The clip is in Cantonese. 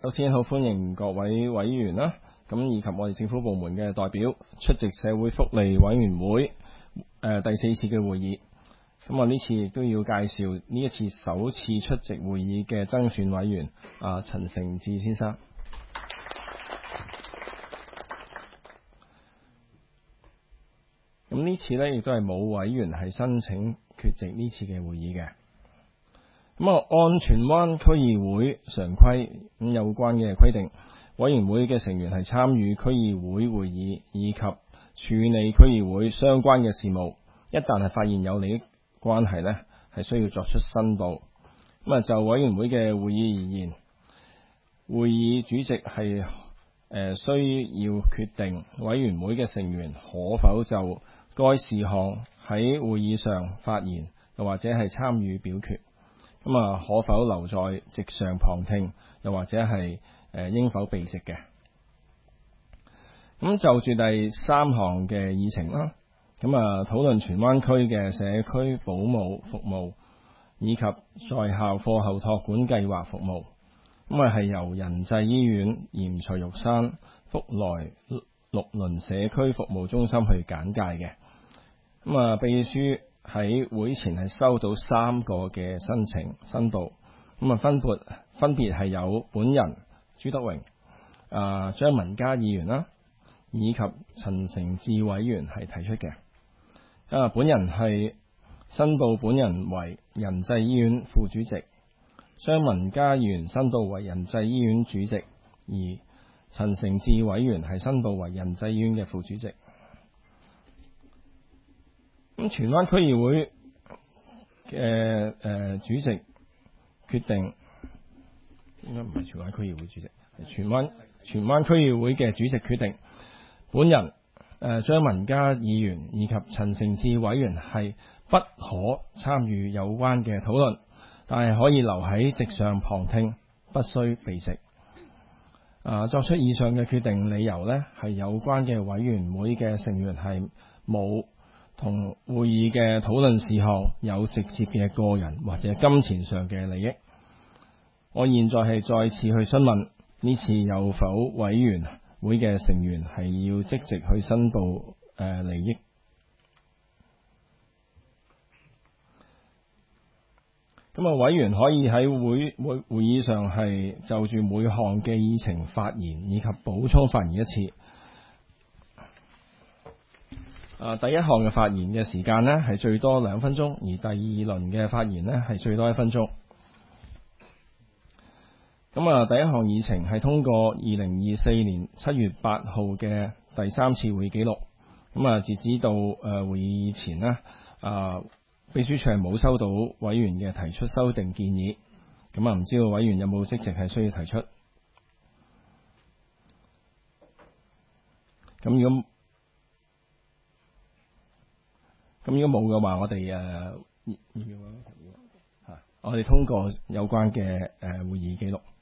首先好歡迎各位委員啦，咁以及我哋政府部門嘅代表出席社會福利委員會第4次嘅會議。咁我呢次亦都要介紹呢一次首次出席會議嘅增選委員陳成智先生。咁呢次呢，亦都係冇委員係申請缺席呢次嘅會議嘅。咁按荃灣區議會常規咁有關嘅規定，委員會嘅成員係參與區議會會議以及處理區議會相關嘅事務。一旦係發現有利益關係呢，係需要作出申報。咁就委員會嘅會議而言，會議主席係需要決定委員會嘅成員可否就該事項喺會議上發言，又或者係參與表決。可否留在席上旁聽，又或者係應否避席嘅？咁就住第3項嘅議程啦。討論荃灣區嘅社區保姆服務以及在校課後託管計劃服務。係由仁濟醫院鹽翠玉山福來綠鄰社區服務中心去簡介嘅。秘書喺會前係收到3個嘅申請申報，分別係有本人朱德榮、張文嘉議員啦，以及陳成智委員係提出嘅。本人係申報本人為仁濟醫院副主席，張文嘉議員申報為仁濟醫院主席，而陳成智委員係申報為仁濟醫院嘅副主席。荃灣區議會嘅主席決定，應該唔係荃灣區議會主席，係荃灣區議會嘅主席決定，本人張文嘉議員以及陳成智委員係不可參與有關嘅討論，但係可以留喺席上旁聽，不需避席。作出以上嘅決定理由呢，係有關嘅委員會嘅成員係冇同會議嘅討論事項有直接嘅個人或者金錢上嘅利益。我現在係再次去詢問，呢次有否委員會嘅成員係要即席去申報利益？委員可以喺會議上係就住每項嘅議程發言以及補充發言一次。第一項嘅發言嘅時間呢係最多2分鐘，而第2輪嘅發言呢係最多1分鐘。第一項議程係通過2024年7月8號嘅第3次會議記錄。截止到會議前呢，秘書處係冇收到委員嘅提出修訂建議。唔知道委員有冇即席係需要提出？如果冇嘅話，我哋通過有關嘅會議記錄。